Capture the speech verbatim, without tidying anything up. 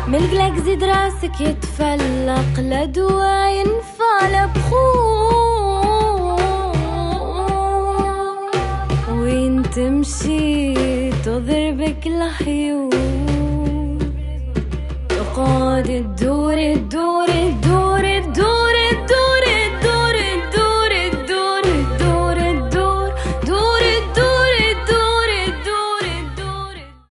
ملقلك زيد راسك يتفلق لدوا ينفع لبخور، وين تمشي تضربك الحيور، تقعد تدور تدور تدور